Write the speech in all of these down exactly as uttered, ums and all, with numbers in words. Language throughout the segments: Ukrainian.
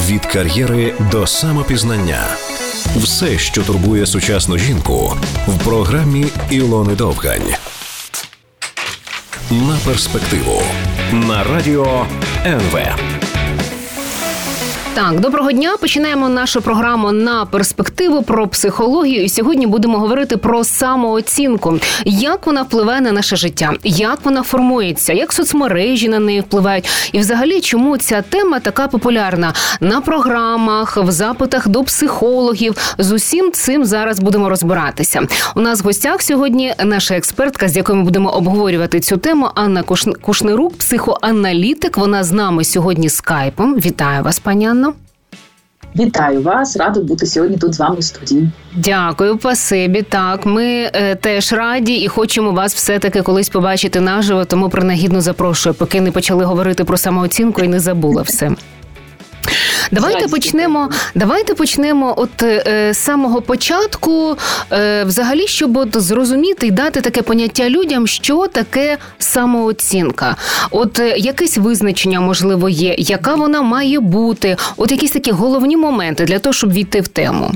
Від кар'єри до самопізнання. Все, що турбує сучасну жінку, в програмі Ілони Довгань. На перспективу. На радіо ен ве. Так, доброго дня. Починаємо нашу програму «На перспективу» про психологію. І сьогодні будемо говорити про самооцінку. Як вона впливає на наше життя? Як вона формується? Як соцмережі на неї впливають? І взагалі, чому ця тема така популярна? На програмах, в запитах до психологів. З усім цим зараз будемо розбиратися. У нас в гостях сьогодні наша експертка, з якою ми будемо обговорювати цю тему, Анна Кушнирук, психоаналітик. Вона з нами сьогодні скайпом. Вітаю вас, пані Анно. Вітаю вас, рада бути сьогодні тут з вами в студії. Дякую, спасибі. Так, ми е, теж раді і хочемо вас все-таки колись побачити наживо, тому принагідно запрошую, поки не почали говорити про самооцінку і не забула все. Давайте почнемо, давайте почнемо от е, з самого початку, е, взагалі, щоб от зрозуміти і дати таке поняття людям, що таке самооцінка. От е, якесь визначення, можливо, є, яка вона має бути, от якісь такі головні моменти для того, щоб війти в тему.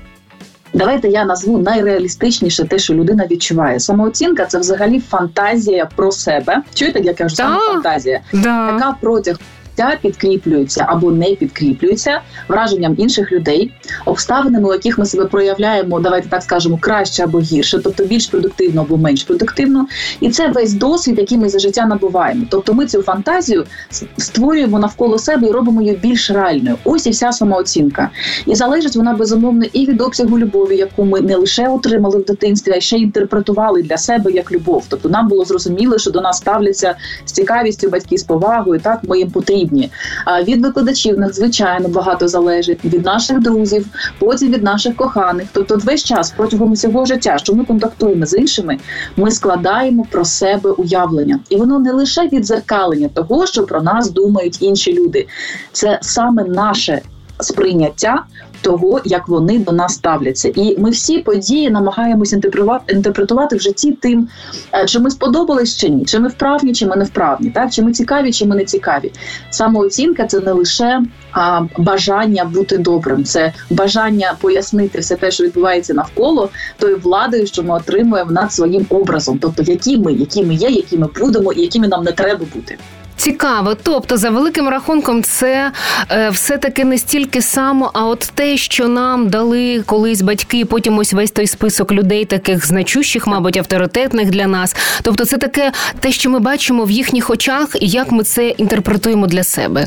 Давайте я назву найреалістичніше те, що людина відчуває. Самооцінка – це взагалі фантазія про себе. Чуєте, як я кажу, саме фантазія? Да. Яка протягом підкріплюється або не підкріплюється враженням інших людей, обставинами, у яких ми себе проявляємо, давайте так скажемо, краще або гірше, тобто більш продуктивно або менш продуктивно. І це весь досвід, який ми за життя набуваємо. Тобто ми цю фантазію створюємо навколо себе і робимо її більш реальною. Ось і вся самооцінка. І залежить вона, безумовно, і від обсягу любові, яку ми не лише отримали в дитинстві, а ще й інтерпретували для себе як любов. Тобто нам було зрозуміло, що до нас ставляться з цікавістю батьки, з повагою, так, ми їм потрібні. А від викладачів надзвичайно багато залежить, від наших друзів, потім від наших коханих. Тобто весь час протягом усього життя, що ми контактуємо з іншими, ми складаємо про себе уявлення. І воно не лише віддзеркалення того, що про нас думають інші люди. Це саме наше сприйняття того, як вони до нас ставляться. І ми всі події намагаємося інтерпретувати в житті тим, чи ми сподобались чи ні, чи ми вправні, чи ми не вправні, так? Чи ми цікаві, чи ми не цікаві. Самооцінка – це не лише а, бажання бути добрим, це бажання пояснити все те, що відбувається навколо, тою владою, що ми отримуємо над своїм образом. Тобто, які ми, які ми є, які ми будемо і якими нам не треба бути. Цікаво. Тобто, за великим рахунком, це е, все-таки не стільки само, а от те, що нам дали колись батьки, потім ось весь той список людей, таких значущих, мабуть, авторитетних для нас. Тобто, це таке те, що ми бачимо в їхніх очах, і як ми це інтерпретуємо для себе.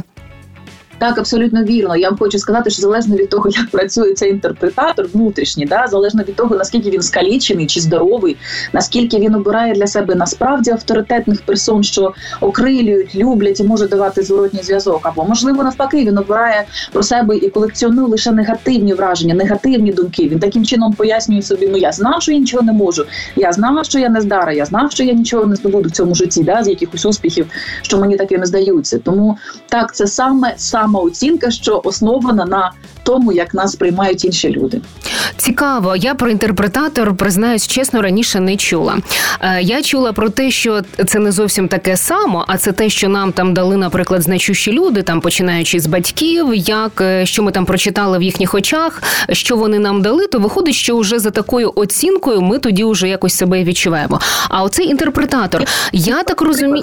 Так, абсолютно вірно. Я вам хочу сказати, що залежно від того, як працює цей інтерпретатор внутрішній, да, залежно від того, наскільки він скалічений чи здоровий, наскільки він обирає для себе насправді авторитетних персон, що окрилюють, люблять і можуть давати зворотній зв'язок. Або, можливо, навпаки, він обирає про себе і колекціонує лише негативні враження, негативні думки. Він таким чином пояснює собі, ну я знав, що я нічого не можу, я знав, що я не здара, я знав, що я нічого не здобуду в цьому житті, да, з якихось успіхів, що мені такими здаються. Тому так, це саме самооцінка, що основана на тому, як нас сприймають інші люди. Цікаво. Я про інтерпретатор, признаюсь чесно, раніше не чула. Я чула про те, що це не зовсім таке само, а це те, що нам там дали, наприклад, значущі люди, там починаючи з батьків, як, що ми там прочитали в їхніх очах, що вони нам дали, то виходить, що вже за такою оцінкою ми тоді вже якось себе відчуваємо. А оцей інтерпретатор, я так розумію...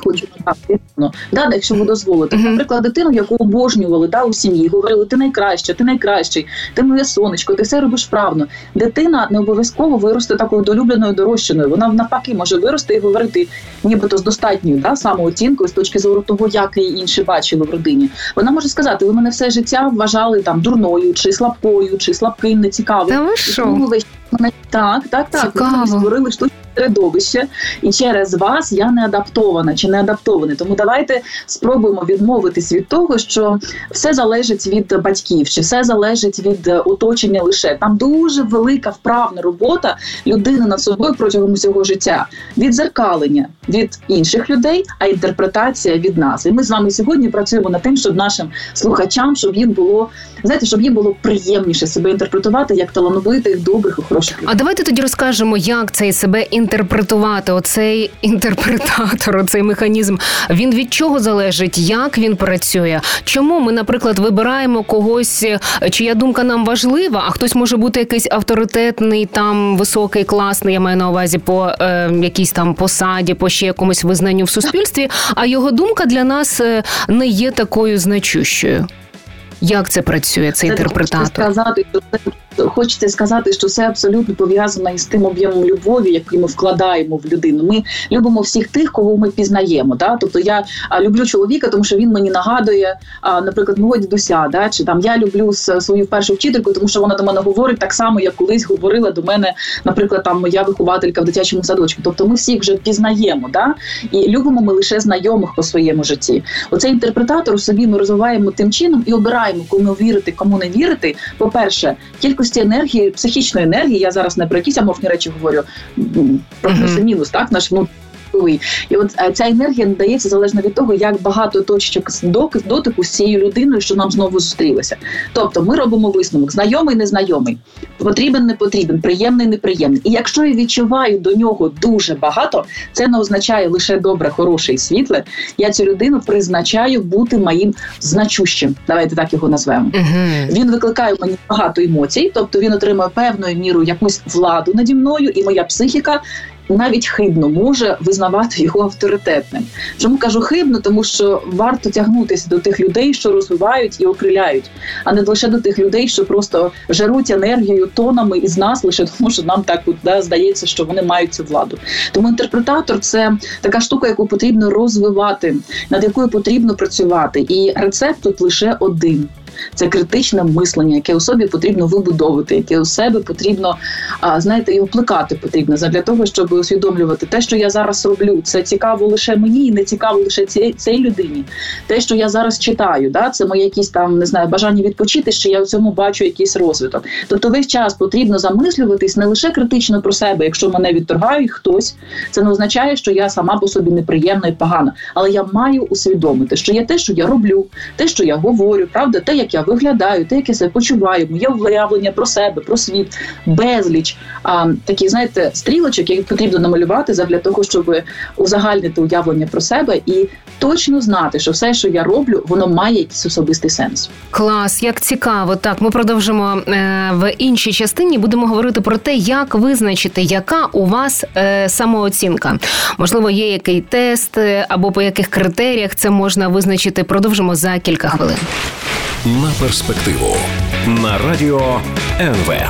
Да, якщо ви дозволите. Uh-huh. Наприклад, дитину, яку обожнювали, да, у сім'ї, говорили, ти найкраща, ти найкращий, ти моє сонечко, ти все робиш вправно. Дитина не обов'язково виросте такою долюбленою, дорощеною. Вона навпаки може вирости і говорити нібито з достатньою, да, самооцінкою з точки зору того, як її інші бачили в родині. Вона може сказати, ви мене все життя вважали там дурною, чи слабкою, чи слабким, нецікавим. Та ви що? Так, так, так. Цікаво. Ви створили штучне середовище, і через вас я не адаптована чи не адаптований. Тому давайте спробуємо відмовитись від того, що все залежить від батьків, чи все залежить від оточення лише. Там дуже велика вправна робота людини над собою протягом усього життя. Віддзеркалення від інших людей, а інтерпретація від нас. І ми з вами сьогодні працюємо над тим, щоб нашим слухачам, щоб їм було, знаєте, щоб їм було приємніше себе інтерпретувати як талановитих, добрих і хороших людей. А давайте тоді розкажемо, як цей себе інтерпретувати інтерпретувати? Оцей інтерпретатор, оцей механізм, він від чого залежить? Як він працює? Чому ми, наприклад, вибираємо когось, чия думка нам важлива, а хтось може бути якийсь авторитетний, там, високий, класний, я маю на увазі, по е, якійсь там посаді, по ще якомусь визнанню в суспільстві, а його думка для нас не є такою значущою. Як це працює, цей це інтерпретатор? Сказати, що це, хочеться сказати, що це абсолютно пов'язано із тим об'ємом любові, який ми вкладаємо в людину. Ми любимо всіх тих, кого ми пізнаємо. Да? Тобто я а, люблю чоловіка, тому що він мені нагадує, а, наприклад, мого дідуся. Да? Чи там я люблю свою першу вчительку, тому що вона до мене говорить так само, як колись говорила до мене, наприклад, там моя вихователька в дитячому садочку. Тобто ми всіх вже пізнаємо, да? І любимо ми лише знайомих по своєму житті. Оцей інтерпретатор у собі ми розвиваємо тим чином і обираємо, кому вірити, кому не вірити. По-перше, кількості енергії, психічної енергії, я зараз не про якісь аморфні речі говорю, про плюс-мінус, так, наш внутрішній. І от ця енергія надається залежно від того, як багато точок дотику з цією людиною, що нам знову зустрілися. Тобто ми робимо висновок: знайомий, незнайомий, потрібен, не потрібен, приємний, неприємний. І якщо я відчуваю до нього дуже багато, це не означає лише добре, хороше і світле. Я цю людину призначаю бути моїм значущим. Давайте так його назвемо. Uh-huh. Він викликає в мені багато емоцій, тобто він отримує певною мірою якусь владу наді мною, і моя психіка навіть хибно може визнавати його авторитетним. Чому кажу хибно? Тому що варто тягнутися до тих людей, що розвивають і окриляють, а не лише до тих людей, що просто жаруть енергію тонами із нас, лише тому, що нам так да, здається, що вони мають цю владу. Тому інтерпретатор – це така штука, яку потрібно розвивати, над якою потрібно працювати. І рецепт тут лише один. Це критичне мислення, яке у собі потрібно вибудовувати, яке у себе потрібно, а, знаєте, його плекати потрібно для того, щоб усвідомлювати те, що я зараз роблю. Це цікаво лише мені і не цікаво лише цій, цій людині. Те, що я зараз читаю, да, це моє якісь там, не знаю, бажання відпочити, що я в цьому бачу якийсь розвиток. Тобто весь час потрібно замислюватись не лише критично про себе. Якщо мене відторгає хтось, це не означає, що я сама по собі неприємна і погана. Але я маю усвідомити, що є те, що я роблю, те, що я говорю, правда, те, як я виглядаю, те, як я себе почуваю, моє уявлення про себе, про світ, безліч а, такі, знаєте, стрілочок, які потрібно намалювати для того, щоб узагальнити уявлення про себе і точно знати, що все, що я роблю, воно має якийсь особистий сенс. Клас, як цікаво. Так, ми продовжимо е, в іншій частині, будемо говорити про те, як визначити, яка у вас е, самооцінка. Можливо, є який тест, або по яких критеріях це можна визначити. Продовжимо за кілька хвилин. На перспективу. На радіо ен ве.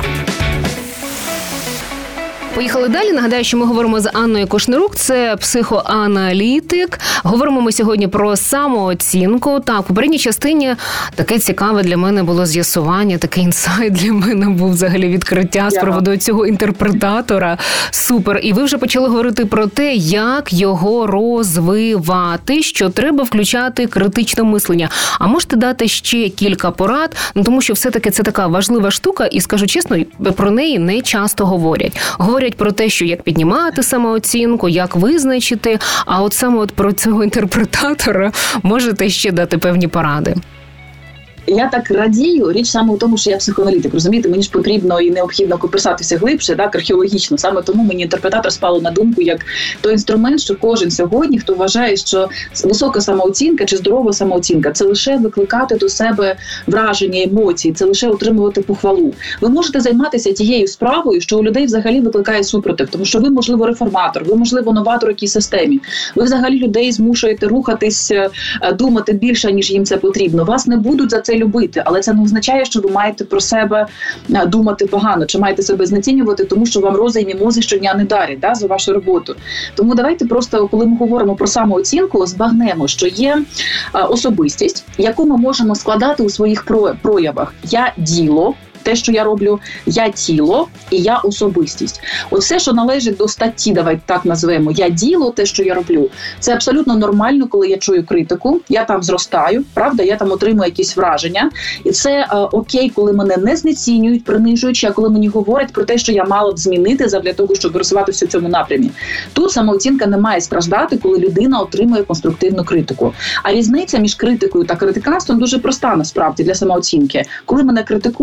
Поїхали далі. Нагадаю, що ми говоримо з Анною Кушнирук, це психоаналітик. Говоримо ми сьогодні про самооцінку. Так, в попередній частині таке цікаве для мене було з'ясування, такий інсайт для мене був взагалі відкриття з приводу цього інтерпретатора. Супер. І ви вже почали говорити про те, як його розвивати, що треба включати критичне мислення. А можете дати ще кілька порад? Ну, тому що все-таки це така важлива штука, і, скажу чесно, про неї не часто говорять. Говорять про те, що як піднімати самооцінку, як визначити, а от саме от про цього інтерпретатора можете ще дати певні поради. Я так радію, річ саме в тому, що я психоаналітик, розумієте, мені ж потрібно і необхідно кописатися глибше, так, археологічно. Саме тому мені інтерпретатор спало на думку як той інструмент, що кожен сьогодні, хто вважає, що висока самооцінка чи здорова самооцінка – це лише викликати до себе враження, емоції, це лише отримувати похвалу. Ви можете займатися тією справою, що у людей взагалі викликає супротив, тому що ви, можливо, реформатор, ви, можливо, новатор в якійсь системі. Ви взагалі людей змушуєте рухатись, думати більше, ніж їм це потрібно. Вас не будуть за це любити, але це не означає, що ви маєте про себе думати погано, чи маєте себе знецінювати, тому що вам рози і мімози щодня не дарять, да, за вашу роботу. Тому давайте просто, коли ми говоримо про самооцінку, збагнемо, що є особистість, яку ми можемо складати у своїх проявах. Я діло, те, що я роблю, я тіло і я особистість. От все, що належить до статті, давайте так назвемо, я діло, те, що я роблю, це абсолютно нормально, коли я чую критику, я там зростаю, правда, я там отримую якісь враження. І це е, окей, коли мене не знецінюють, принижуючи, а коли мені говорять про те, що я мала б змінити для того, щоб розвиватися в цьому напрямі. Тут самооцінка не має страждати, коли людина отримує конструктивну критику. А різниця між критикою та критиканством дуже проста, насправді, для самооцінки. Коли мене критикують, я відчуваю,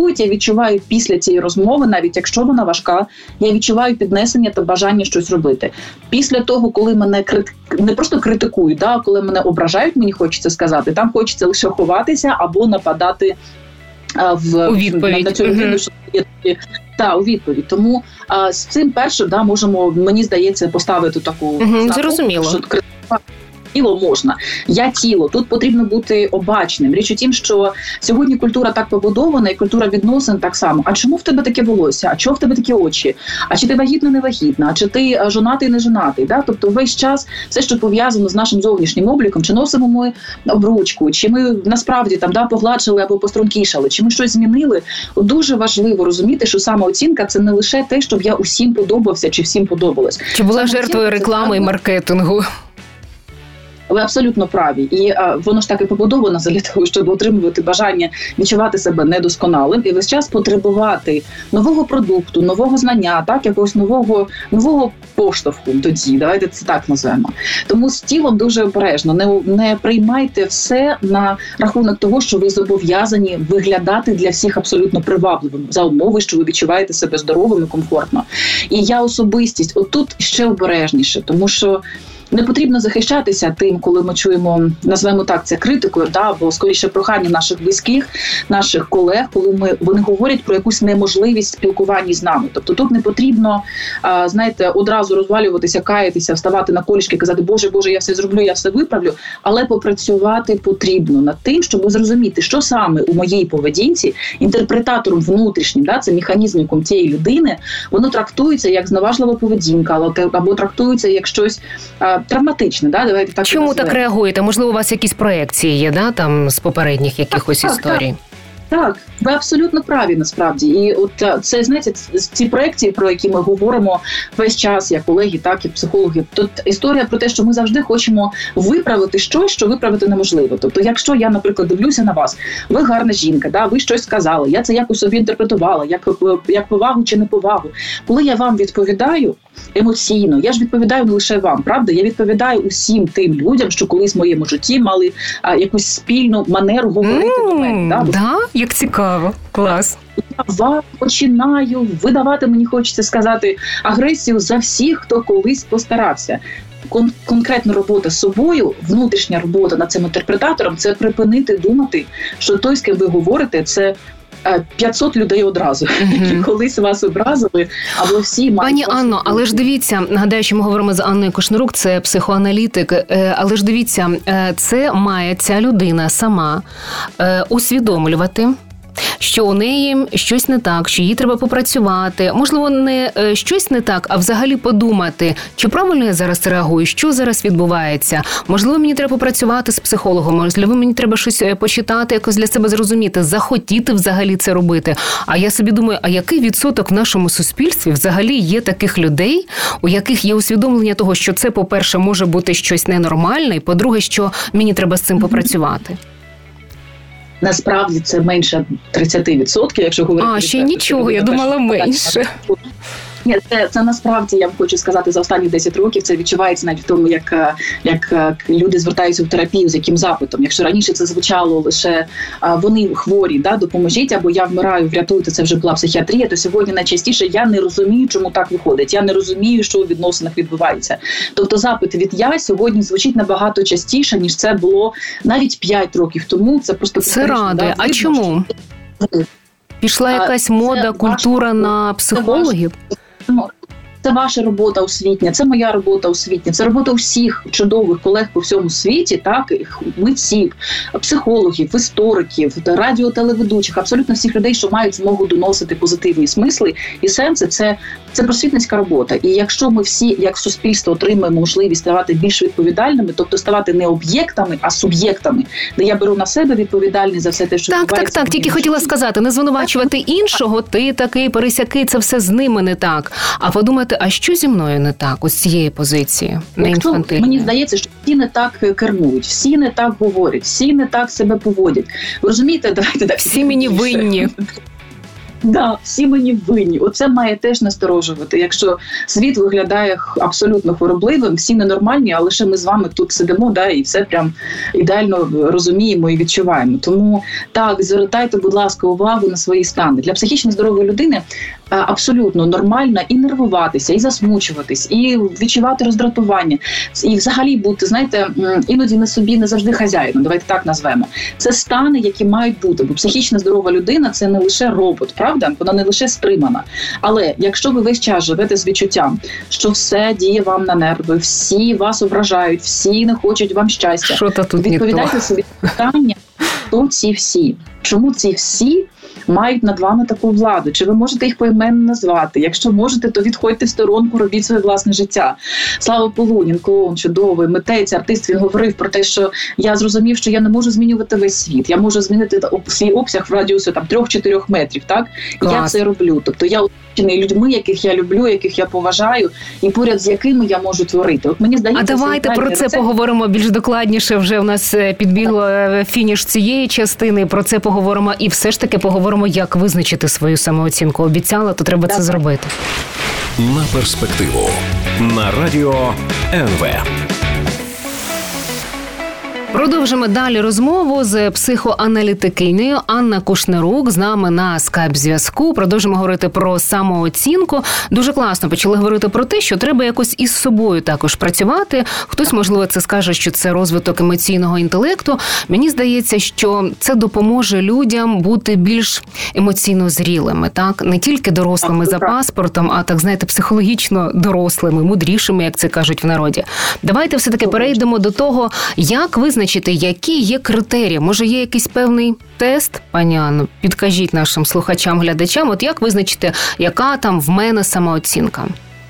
відчуваю після цієї розмови, навіть якщо вона важка, я відчуваю піднесення та бажання щось робити. Після того, коли мене крит... не просто критикують, да, коли мене ображають, мені хочеться сказати, там хочеться лише ховатися або нападати а, в у відповідь. На цю людину, що є та у відповідь. Тому а, з цим перше, да, можемо, мені здається, поставити таку угу, зрозуміло. Що критикувати тіло можна. Я тіло. Тут потрібно бути обачним. Річ у тім, що сьогодні культура так побудована, і культура відносин так само. А чому в тебе таке волосся? А чого в тебе такі очі? А чи ти вагітна, не вагітна? А чи ти жонатий, не жонатий? Да? Тобто весь час все, що пов'язано з нашим зовнішнім обліком, чи носимо ми обручку, чи ми насправді там да, погладшили або пострункішали, чи ми щось змінили. Дуже важливо розуміти, що самооцінка – це не лише те, щоб я усім подобався, чи всім подобалось. Чи була жертвою реклами і маркетингу? Ви абсолютно праві. І а, воно ж так і побудовано для того, щоб отримувати бажання відчувати себе недосконалим і весь час потребувати нового продукту, нового знання, так, якогось нового, нового поштовху тоді. Давайте це так назвемо. Тому з тілом дуже обережно. Не, не приймайте все на рахунок того, що ви зобов'язані виглядати для всіх абсолютно привабливим за умови, що ви відчуваєте себе здоровим і комфортно. І я особистість отут ще обережніше, тому що не потрібно захищатися тим, коли ми чуємо, назвемо так, це критикою, да, або скоріше прохання наших близьких, наших колег, коли ми вони говорять про якусь неможливість спілкування з нами. Тобто тут не потрібно, а, знаєте, одразу розвалюватися, каятися, вставати на колішки, казати, Боже, Боже, я все зроблю, я все виправлю, але попрацювати потрібно над тим, щоб зрозуміти, що саме у моїй поведінці інтерпретатором внутрішнім, да, це механізмом цієї людини, воно трактується як зневажлива поведінка, або трактується як щось а, травматичне, да, давайте так. Чому так реагуєте? Можливо, у вас якісь проекції є, да, там з попередніх якихось так, історій? Так. Так, ви абсолютно праві, насправді. І от це, знаєте, ці проекції, про які ми говоримо весь час, як колеги, так і психологи, тут історія про те, що ми завжди хочемо виправити щось, що виправити неможливо. Тобто, якщо я, наприклад, дивлюся на вас, ви гарна жінка, да, ви щось сказали, я це якось собі інтерпретувала, як, як повагу чи неповагу. Коли я вам відповідаю емоційно, я ж відповідаю не лише вам, правда? Я відповідаю усім тим людям, що колись в моєму житті мали а, якусь спільну манеру говорити mm, до мене. Да? Да? Як цікаво. Клас. Я вам починаю видавати, мені хочеться сказати, агресію за всіх, хто колись постарався. Кон- конкретна робота з собою, внутрішня робота над цим інтерпретатором – це припинити думати, що той, з ким ви говорите, це п'ятсот людей одразу, mm-hmm. які колись вас образили, або всі мають... Пані Анно, але ж дивіться, нагадаю, що ми говоримо з Анною Кошнерук, це психоаналітик, але ж дивіться, це має ця людина сама усвідомлювати, що у неї щось не так, що їй треба попрацювати. Можливо, не щось не так, а взагалі подумати, чи правильно я зараз реагую, що зараз відбувається. Можливо, мені треба попрацювати з психологом, можливо, мені треба щось почитати, якось для себе зрозуміти, захотіти взагалі це робити. А я собі думаю, а який відсоток в нашому суспільстві взагалі є таких людей, у яких є усвідомлення того, що це, по-перше, може бути щось ненормальне, і, по-друге, що мені треба з цим попрацювати. Насправді це менше тридцять відсотків, якщо говорити... А, ще так, нічого, я думала менше. Ні, це, це насправді, я вам хочу сказати, за останні десять років це відчувається навіть в тому, як, як люди звертаються в терапію, з яким запитом. Якщо раніше це звучало лише вони хворі, да, допоможіть, або я вмираю, врятуйте, це вже була психіатрія, то сьогодні найчастіше я не розумію, чому так виходить. Я не розумію, що у відносинах відбувається. Тобто запит від «я» сьогодні звучить набагато частіше, ніж це було навіть п'ять років тому. Це просто... Це радує. Да, а чому? Пішла якась а, мода, культура ваш... на психологів? Це ваша робота освітня, це моя робота освітня, це робота усіх чудових колег по всьому світі, так, митців, психологів, істориків, радіотелеведучих, абсолютно всіх людей, що мають змогу доносити позитивні смисли і сенси, це, це просвітницька робота. І якщо ми всі, як суспільство, отримаємо можливість ставати більш відповідальними, тобто ставати не об'єктами, а суб'єктами, де я беру на себе відповідальність за все те, що так, відбувається. Так, так, тільки хотіла сказати, не звинувачувати іншого, ти такий, пересякий, це все з ними не так, а подумати, а що зі мною не так, ось з цієї позиції, не інфантильної? Мені здається, що всі не так кермують, всі не так говорять, всі не так себе поводять. Ви розумієте, давайте так. Всі мені винні. Да, всі мені винні. Оце має теж насторожувати. Якщо світ виглядає абсолютно хворобливим, всі ненормальні, а лише ми з вами тут сидимо, да, і все прям ідеально розуміємо і відчуваємо. Тому так, звертайте, будь ласка, увагу на свої стани. Для психічно здорової людини абсолютно нормально і нервуватися, і засмучуватись, і відчувати роздратування, і взагалі бути, знаєте, іноді на собі не завжди хазяїном, давайте так назвемо. Це стани, які мають бути, бо психічно здорова людина – це не лише робот, правда? Вона не лише стримана. Але якщо ви весь час живете з відчуттям, що все діє вам на нерви, всі вас ображають, всі не хочуть вам щастя, що-то тут відповідайте собі питання, хто ці всі? Чому ці всі мають над вами таку владу? Чи ви можете їх поіменно назвати? Якщо можете, то відходьте в сторонку, робіть своє власне життя. Слава Полунін, клоун, чудовий, митець, артист, він говорив про те, що я зрозумів, що я не можу змінювати весь світ. Я можу змінити свій обсяг в радіусі там трьох-чотирьох метрів, так? І я це роблю. Тобто я оточений людьми, яких я люблю, яких я поважаю, і поряд з якими я можу творити. От мені здається, а давайте про це рецепт... поговоримо більш докладніше. Вже в нас підбігло фініш цієї частини. Про це поговоримо і все ж таки поговоримо, як визначити свою самооцінку. Обіцяла, то треба так. це зробити. На перспективу. На радіо ен ве. Продовжимо далі розмову з психоаналітикинею Анна Кушнирук з нами на скайп-зв'язку. Продовжимо говорити про самооцінку. Дуже класно почали говорити про те, що треба якось із собою також працювати. Хтось, можливо, це скаже, що це розвиток емоційного інтелекту. Мені здається, що це допоможе людям бути більш емоційно зрілими, так? Не тільки дорослими за паспортом, а так, знаєте, психологічно дорослими, мудрішими, як це кажуть в народі. Давайте все-таки перейдемо до того, як визначити, які є критерії. Може, є якийсь певний тест, пані Анно? Підкажіть нашим слухачам, глядачам, от як визначити, яка там в мене самооцінка?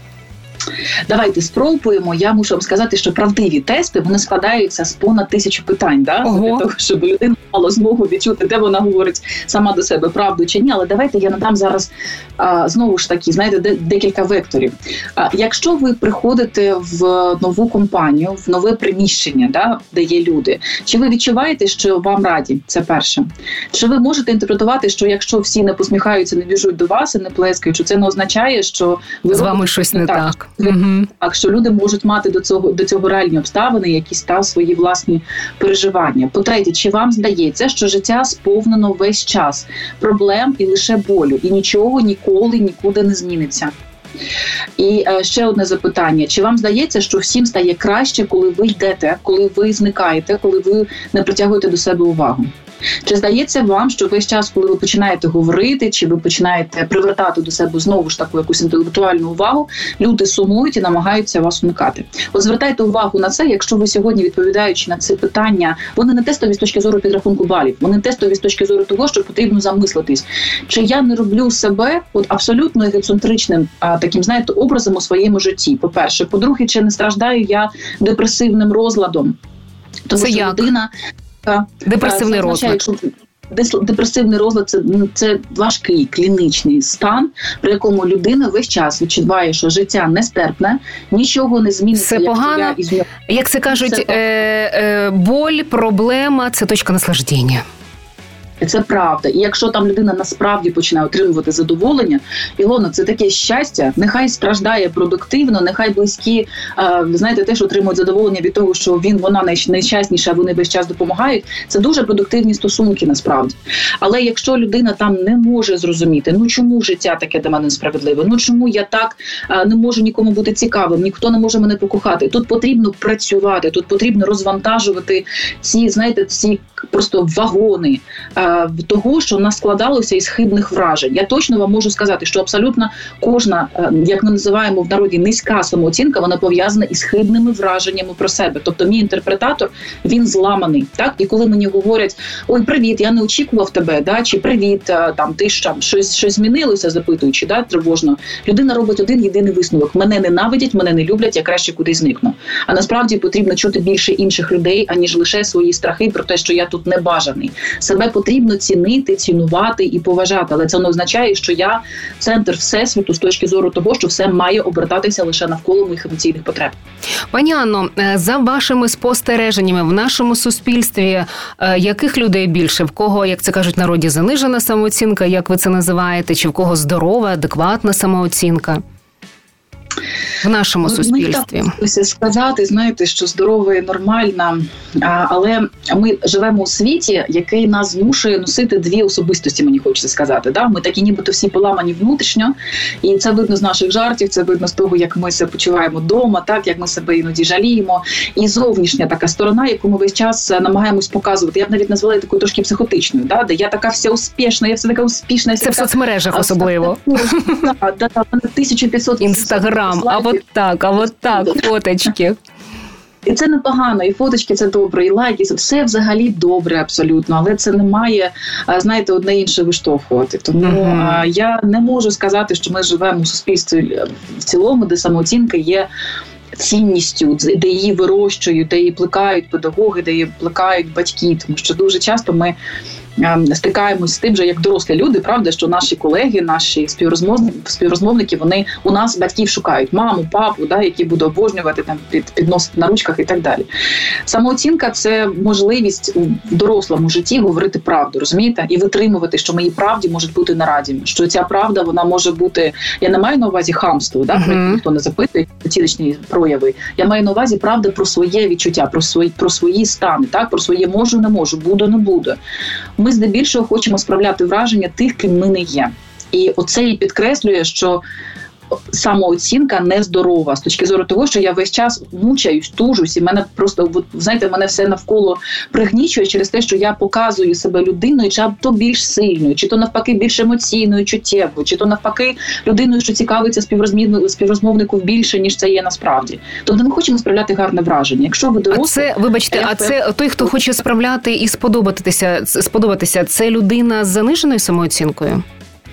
Давайте спробуємо. Я мушу вам сказати, що правдиві тести, вони складаються з понад тисячу питань, да? Для того, щоб людина мала змогу відчути, де вона говорить сама до себе, правду чи ні. Але давайте я надам зараз а, знову ж таки, знаєте, де, декілька векторів. А, якщо ви приходите в нову компанію, в нове приміщення, да, де є люди, чи ви відчуваєте, що вам раді? Це перше. Чи ви можете інтерпретувати, що якщо всі не посміхаються, не біжуть до вас і не плескають, що це не означає, що ви з вами щось не так? так. Mm-hmm. Так, що люди можуть мати до цього, до цього реальні обставини, якісь та свої власні переживання. По-третє, чи вам здається, що життя сповнено весь час проблем і лише болю, і нічого ніколи нікуди не зміниться? І е, ще одне запитання. Чи вам здається, що всім стає краще, коли ви йдете, коли ви зникаєте, коли ви не притягуєте до себе увагу? Чи здається вам, що весь час, коли ви починаєте говорити, чи ви починаєте привертати до себе знову ж таку якусь інтелектуальну увагу, люди сумують і намагаються вас уникати? От звертайте увагу на це, якщо ви сьогодні, відповідаючи на це питання, вони не тестові з точки зору підрахунку балів, вони тестові з точки зору того, що потрібно замислитись. Чи я не роблю себе от абсолютно егоцентричним а, таким, знаєте, образом у своєму житті, по-перше. По-друге, чи не страждаю я депресивним розладом? Тому це що як? людина... Депресивний це означає, розлад. Якщо депресивний розлад це, це важкий клінічний стан, при якому людина весь час відчуває, що життя нестерпне, нічого не зміниться. Все погано. Із... Як це кажуть, це... Е, е, боль, проблема – це точка наслаждення. Це правда. І якщо там людина насправді починає отримувати задоволення, Ілона, це таке щастя, нехай страждає продуктивно, нехай близькі, ви знаєте, теж отримують задоволення від того, що він, вона найщасніша, а вони весь час допомагають. Це дуже продуктивні стосунки насправді. Але якщо людина там не може зрозуміти, ну чому життя таке для мене несправедливе, ну чому я так не можу нікому бути цікавим, ніхто не може мене покохати. Тут потрібно працювати, тут потрібно розвантажувати ці, знаєте, ці просто вагони того, що в нас складалося із хибних вражень. Я точно вам можу сказати, що абсолютно кожна, як ми називаємо в народі, низька самооцінка, вона пов'язана із хибними враженнями про себе. Тобто мій інтерпретатор, він зламаний. Так? І коли мені говорять, ой, привіт, я не очікував тебе, да? Чи привіт, там, ти ж там, щось, щось змінилося, запитуючи, да? Тривожно. Людина робить один єдиний висновок. Мене ненавидять, мене не люблять, я краще кудись зникну. А насправді потрібно чути більше інших людей, аніж лише свої страхи про те, що я тут небажаний. Себе потрібно безумовно цінити, цінувати і поважати. Але це не означає, що я центр всесвіту з точки зору того, що все має обертатися лише навколо моїх емоційних потреб. Пані Анно, за вашими спостереженнями в нашому суспільстві, яких людей більше? В кого, як це кажуть в народі, занижена самооцінка, як ви це називаєте, чи в кого здорова, адекватна самооцінка? В нашому суспільстві. Ми так сказати, знаєте, що здорова і нормальна, але ми живемо у світі, який нас змушує носити дві особистості, мені хочеться сказати. Да? Ми такі нібито всі поламані внутрішньо, і це видно з наших жартів, це видно з того, як ми себе почуваємо вдома, так, як ми себе іноді жаліємо. І зовнішня така сторона, яку ми весь час намагаємось показувати. Я б навіть назвала такою трошки психотичною, да? Де я така вся успішна, я вся така успішна. Це в соцмережах особливо. Так, тисяча п'ятсот Інстаграм, а от так, а от так, фоточки. І це непогано, і фоточки це добре, і лайки, це все взагалі добре абсолютно, але це не має, знаєте, одне інше виштовхувати. Тому uh-huh. я не можу сказати, що ми живемо у суспільстві в цілому, де самооцінка є цінністю, де її вирощують, де її плекають педагоги, де її плекають батьки, тому що дуже часто ми стикаємось з тим же, як дорослі люди, правда, що наші колеги, наші співрозмовники, співрозмовники, вони у нас батьків шукають, маму, папу, да, які будуть обожнювати, там, під, підносити на ручках і так далі. Самооцінка – це можливість в дорослому житті говорити правду, розумієте? І витримувати, що моїй правді можуть бути на раді, що ця правда, вона може бути, я не маю на увазі хамство, да, про яке ніхто не запитує, оціночні прояви, я маю на увазі правда про своє відчуття, про свої, про свої стани, так, про своє можу, не можу, буду, не буду. Ми здебільшого хочемо справляти враження тих, ким ми не є. І оце і підкреслює, що самооцінка нездорова з точки зору того, що я весь час мучаюсь, тужусь, і мене просто, знаєте, мене все навколо пригнічує через те, що я показую себе людиною, чи то більш сильною, чи то навпаки більш емоційною, чуттєвою, чи то навпаки людиною, що цікавиться співрозмовнику більше, ніж це є насправді. Тобто ми хочемо справляти гарне враження. Якщо ви дорослі... А це, вибачте, а це той, хто хоче справляти і сподобатися, сподобатися, це людина з заниженою самооцінкою?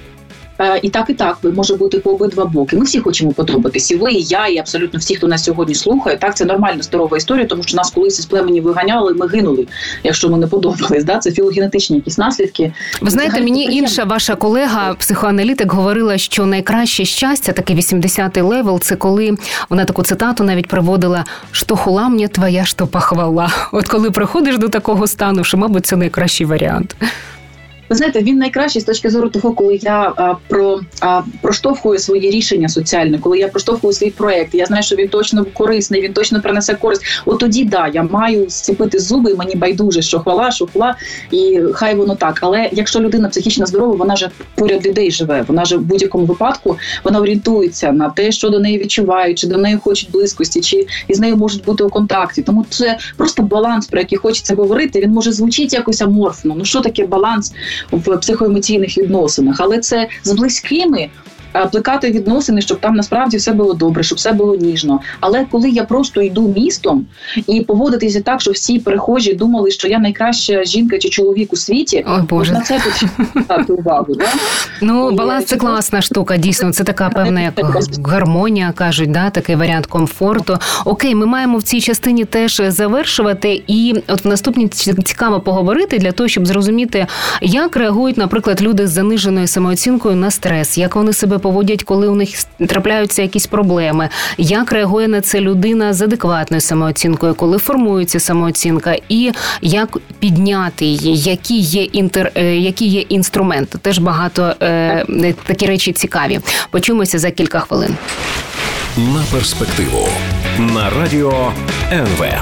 І так, і так, може бути по обидва боки. Ми всі хочемо подобатись. І ви, і я, і абсолютно всі, хто нас сьогодні слухає. Так, це нормальна, здорова історія, тому що нас колись із племені виганяли, ми гинули, якщо ми не подобались. Да? Це філогенетичні якісь наслідки. Ви знаєте, мені інша ваша колега, психоаналітик, говорила, що найкраще щастя, такий вісімдесятий левел, це коли, вона таку цитату навіть приводила, «Що хула мені твоя, що похвала». От коли приходиш до такого стану, що, мабуть, це найкращий варіант. Ви знаєте, він найкращий з точки зору того, коли я а, про, а, проштовхую свої рішення соціальні, коли я проштовхую свій проєкт, я знаю, що він точно корисний, він точно принесе користь. От тоді, да, я маю зціпити зуби, мені байдуже, що хвала, що хвала, і хай воно так. Але якщо людина психічно здорова, вона ж поряд людей живе, вона ж в будь-якому випадку, вона орієнтується на те, що до неї відчувають, чи до неї хочуть близькості, чи із нею можуть бути у контакті. Тому це просто баланс, про який хочеться говорити, він може звучати якось аморфно. Ну що таке баланс в психоемоційних відносинах, але це з близькими плекати відносини, щоб там насправді все було добре, щоб все було ніжно. Але коли я просто йду містом і поводитися так, що всі перехожі думали, що я найкраща жінка чи чоловік у світі, Ой, Боже. На це потрібно увагу. Да? Ну, баланс – це класна штука, дійсно, це така певна як гармонія, кажуть, да, такий варіант комфорту. Окей, ми маємо в цій частині теж завершувати, і от в наступній цікаво поговорити для того, щоб зрозуміти, як реагують, наприклад, люди з заниженою самооцінкою на стрес, як вони себе поводять, коли у них трапляються якісь проблеми, як реагує на це людина з адекватною самооцінкою, коли формується самооцінка, і як підняти її, які є, інтер, які є інструменти. Теж багато е, такі речі цікаві. Почуємося за кілька хвилин. На перспективу. На радіо ен ве.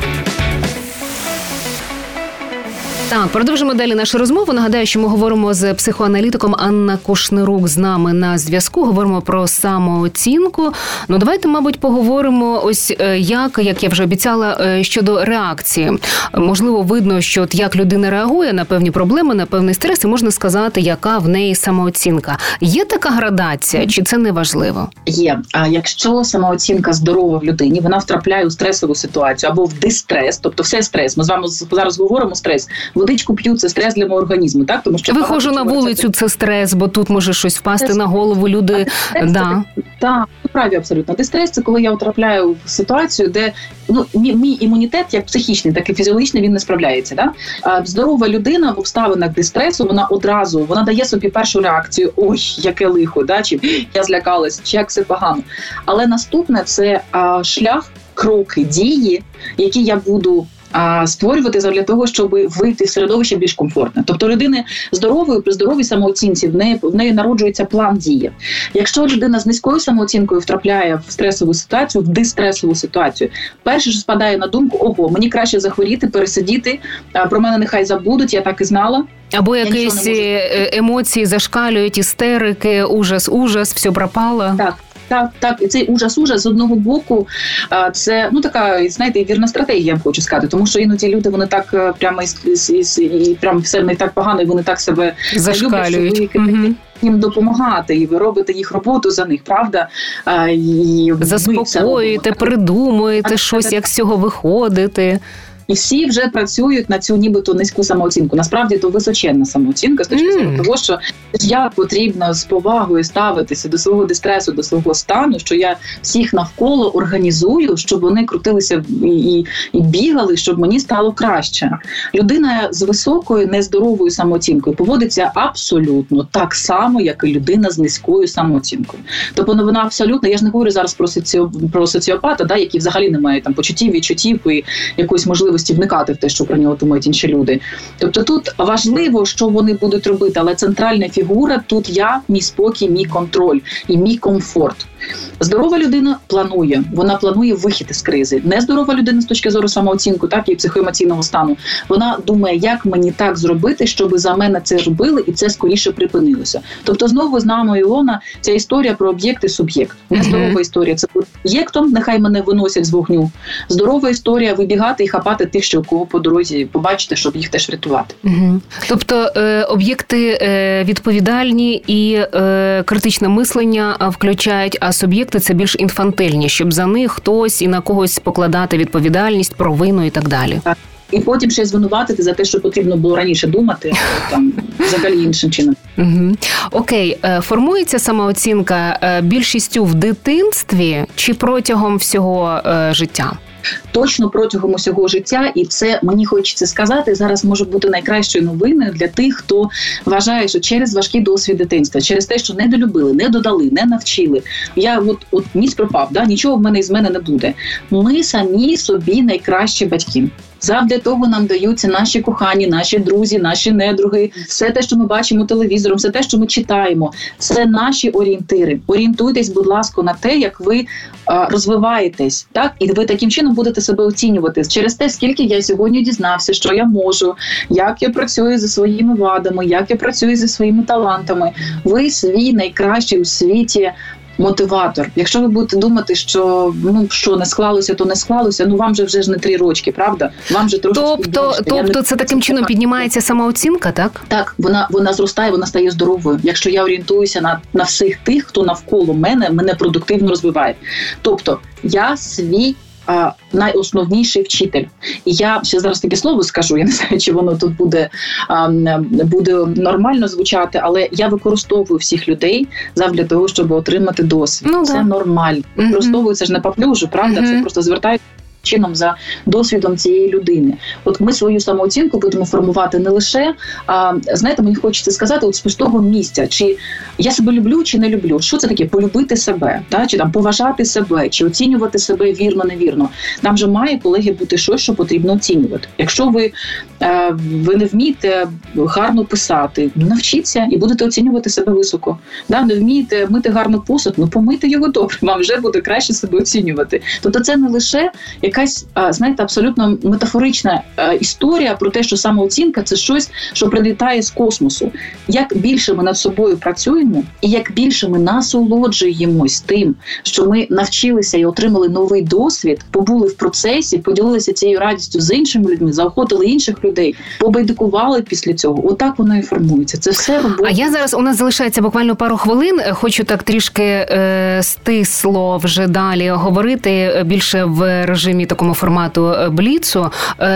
Так, продовжимо далі нашу розмову. Нагадаю, що ми говоримо з психоаналітиком Анна Кушнирук з нами на зв'язку. Говоримо про самооцінку. Ну, давайте, мабуть, поговоримо ось як, як я вже обіцяла, щодо реакції. Можливо, видно, що от як людина реагує на певні проблеми, на певний стрес, і можна сказати, яка в неї самооцінка. Є така градація, чи це не важливо? Є. А якщо самооцінка здорова в людині, вона втрапляє у стресову ситуацію або в дистрес, тобто все стрес. Ми з вами зараз говоримо стрес. водичку п'ю, це стрес для мого організму. Так? Тому що виходжу на вулицю, це стрес, бо тут може щось впасти на голову, люди... Так, да. так, праві абсолютно. Дистрес – це коли я потрапляю в ситуацію, де ну, мій, мій імунітет, як психічний, так і фізіологічний, він не справляється. Да? А здорова людина в обставинах дистресу, вона одразу, вона дає собі першу реакцію, ой, яке лихо, да? Чи я злякалась, чи як все погано. Але наступне – це а, шлях, кроки, дії, які я буду створювати для того, щоб вийти в середовище більш комфортне. Тобто людини здоровою, при здоровій самооцінці, в неї, в неї народжується план дії. Якщо людина з низькою самооцінкою втрапляє в стресову ситуацію, в дистресову ситуацію, перше, що спадає на думку, ого, мені краще захворіти, пересидіти, про мене нехай забудуть, я так і знала. Або якісь емоції зашкалюють, істерики, ужас, ужас, все пропало. Так. Так, так, і цей ужас-ужас з одного боку, це, ну, така, знаєте, вірна стратегія, я хочу сказати, тому що іноді люди, вони так прямо і, і, і прямо все не так погано, і вони так себе зашкалюють. Люблять, що ви угу. їм допомагати, і ви робите їх роботу за них, правда? І заспокоюєте, придумуєте так, щось, так, як з цього виходити. І всі вже працюють на цю нібито низьку самооцінку. Насправді, то височенна самооцінка з точки зору mm. того, що як потрібно з повагою ставитися до свого дистресу, до свого стану, що я всіх навколо організую, щоб вони крутилися і, і, і бігали, щоб мені стало краще. Людина з високою, нездоровою самооцінкою поводиться абсолютно так само, як і людина з низькою самооцінкою. Тобто вона абсолютно, я ж не говорю зараз про, соці... про соціопата, да, які взагалі не мають там почуттів, відчуттів і якоїсь можливості вникати в те, що про нього думають інші люди. Тобто тут важливо, що вони будуть робити, але центральна фігура тут я, мій спокій, мій контроль і мій комфорт. Здорова людина планує, вона планує вихід із кризи. Нездорова людина з точки зору самооцінку, так, і психоемоційного стану, вона думає, як мені так зробити, щоб за мене це робили і це скоріше припинилося. Тобто знову з нами, Ілона, ця історія про об'єкт і суб'єкт. Нездорова mm-hmm. історія – це об'єктом, нехай мене виносять з вогню. Здорова історія – вибігати і хапати тих, що у кого по дорозі побачите, щоб їх теж врятувати. Mm-hmm. Тобто е, об'єкти е, відповідальні і е, критичне мислення включають, а суб'єкти – це більш інфантильні, щоб за них хтось і на когось покладати відповідальність, провину і так далі. Так. І потім ще звинуватити за те, що потрібно було раніше думати, там, взагалі іншим чином. Угу. Окей. Формується самооцінка більшістю в дитинстві чи протягом всього життя? Точно протягом усього життя, і це, мені хочеться сказати, зараз може бути найкращою новиною для тих, хто вважає, що через важкий досвід дитинства, через те, що не долюбили, не додали, не навчили, я от, от ніс пропав, да? Нічого в мене із мене не буде. Ми самі собі найкращі батьки. Завдяки того нам даються наші кохані, наші друзі, наші недруги, все те, що ми бачимо телевізором, все те, що ми читаємо, це наші орієнтири. Орієнтуйтесь, будь ласка, на те, як ви а, розвиваєтесь, так? І ви таким чином будете себе оцінювати через те, скільки я сьогодні дізнався, що я можу, як я працюю зі своїми вадами, як я працюю зі своїми талантами. Ви свій найкращий у світі мотиватор. Якщо ви будете думати, що ну що не склалося, то не склалося, ну вам же вже ж не три рочки, правда? Вам же трошки Тобто, тобто не... це таким чином піднімається самооцінка, так? Так, вона вона зростає, вона стає здоровою. Якщо я орієнтуюся на, на всіх тих, хто навколо мене, мене продуктивно розвиває. Тобто, я свій А, найосновніший вчитель. І я ще зараз таке слово скажу, я не знаю, чи воно тут буде, а, буде нормально звучати, але я використовую всіх людей завжди того, щоб отримати досвід. Ну, це да. нормально. Використовую, це ж не паплюжу, правда? Mm-hmm. Це просто звертаю чином за досвідом цієї людини. От ми свою самооцінку будемо формувати не лише, а, знаєте, мені хочеться сказати, от з пустого місця, чи я себе люблю, чи не люблю. Що це таке? Полюбити себе, та? Чи там поважати себе, чи оцінювати себе вірно, невірно. Там же має, колеги, бути щось, що потрібно оцінювати. Якщо ви, е, ви не вмієте гарно писати, ну навчіться і будете оцінювати себе високо. Да? Не вмієте мити гарно посуд, ну помийте його добре, вам вже буде краще себе оцінювати. Тобто це не лише якась, знаєте, абсолютно метафорична історія про те, що самооцінка – це щось, що прилітає з космосу. Як більше ми над собою працюємо, і як більше ми насолоджуємось тим, що ми навчилися і отримали новий досвід, побули в процесі, поділилися цією радістю з іншими людьми, заохотили інших людей, побайдикували після цього. Отак воно і формується. Це все робота. А я зараз, у нас залишається буквально пару хвилин, хочу так трішки е, стисло вже далі говорити, більше в режимі і такому формату бліцу,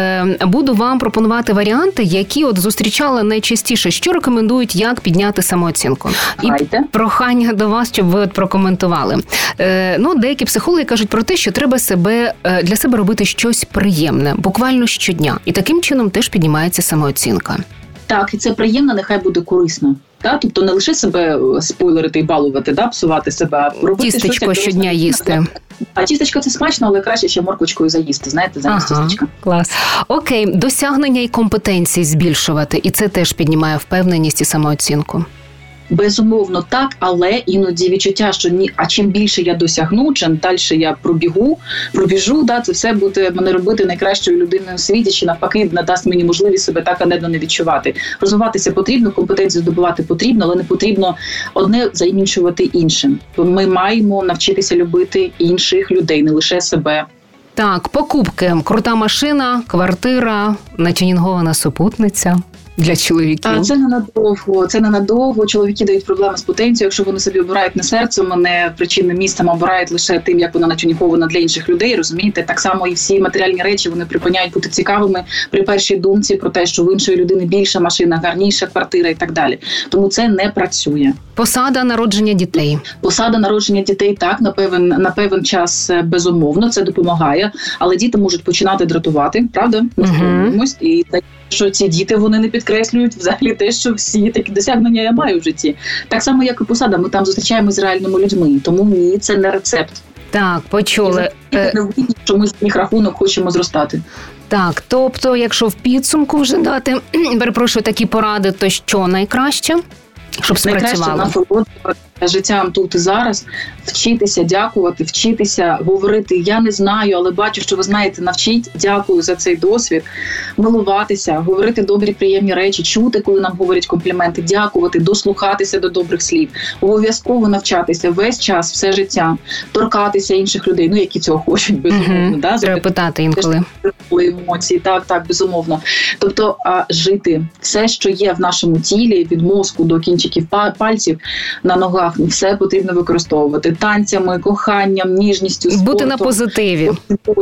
буду вам пропонувати варіанти, які от зустрічала найчастіше. Що рекомендують, як підняти самооцінку? Давайте. І прохання до вас, щоб ви от прокоментували. Ну, деякі психологи кажуть про те, що треба себе для себе робити щось приємне, буквально щодня. І таким чином теж піднімається самооцінка. Так, і це приємно, нехай буде корисно. Да? Тобто не лише себе спойлерити і балувати, да? Псувати себе, а робити тістечко щось, щодня їсти. А тістечко це смачно, але краще ще морквочкою заїсти, знаєте, замість ага, тістечка. Клас. Окей, досягнення і компетенції збільшувати, і це теж піднімає впевненість і самооцінку. Безумовно, так, але іноді відчуття, що ні, а чим більше я досягну, чим далі я пробігу, пробіжу, да, це все буде мене робити найкращою людиною у світі, чи навпаки надасть мені можливість себе так анедно не відчувати. Розвиватися потрібно, компетенцію здобувати потрібно, але не потрібно одне замінчувати іншим. Ми маємо навчитися любити інших людей, не лише себе. Так, покупки. Крута машина, квартира, натюнінгована супутниця. Для чоловіків. А це ненадовго, це ненадовго. Чоловіки дають проблеми з потенцією, якщо вони собі обирають не серцем, а не причинним місцем, а обирають лише тим, як вона натюнікована для інших людей, розумієте? Так само і всі матеріальні речі, вони припиняють бути цікавими при першій думці про те, що в іншої людини більша машина, гарніша квартира і так далі. Тому це не працює. Посада народження дітей. Посада народження дітей, так, на певен, на певен час безумовно, це допомагає, але діти можуть починати дратувати, правда? Угу. І так, що ці діти, вони не підкреслюють взагалі те, що всі такі досягнення я маю в житті. Так само, як і посада, ми там зустрічаємося з реальними людьми, тому ні, це не рецепт. Так, почули. І не винні, що ми з їх рахунок хочемо зростати. Так, тобто, якщо в підсумку вже дати, перепрошую, такі поради, то що найкраще, щоб спрацювало? Найкраще насолоджуватися життям тут і зараз, вчитися, дякувати, вчитися, говорити «я не знаю, але бачу, що ви знаєте, навчіть, дякую за цей досвід», милуватися, говорити добрі, приємні речі, чути, коли нам говорять компліменти, дякувати, дослухатися до добрих слів, обов'язково навчатися весь час, все життя, торкатися інших людей, ну, які цього хочуть, безумовно. Угу. Да? Треба питати інколи. Емоції, так, так, безумовно. Тобто, а, жити, все, що є в нашому тілі, від мозку до кінчиків пальців на ногах, все потрібно використовувати. Танцями, коханням, ніжністю, спортом. Бути на позитиві.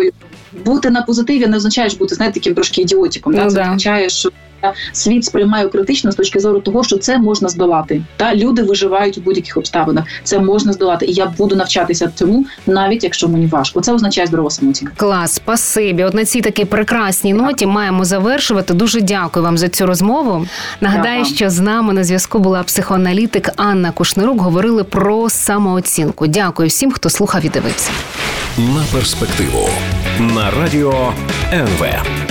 Бути на позитиві не означає бути, знаєте, таким трошки ідіотиком. Ну, да? Це да. означає, що світ сприймає критично з точки зору того, що це можна здолати. Та люди виживають у будь-яких обставинах. Це можна здолати. І я буду навчатися цьому, навіть якщо мені важко. Це означає здорова самооцінка. Клас, спасибі. От на цій такій прекрасній ноті маємо завершувати. Дуже дякую вам за цю розмову. Нагадаю, Дякую. що з нами на зв'язку була психоаналітик Анна Кушнирук. Говорили про самооцінку. Дякую всім, хто слухав і дивився. На перспективу. На радіо ен ве.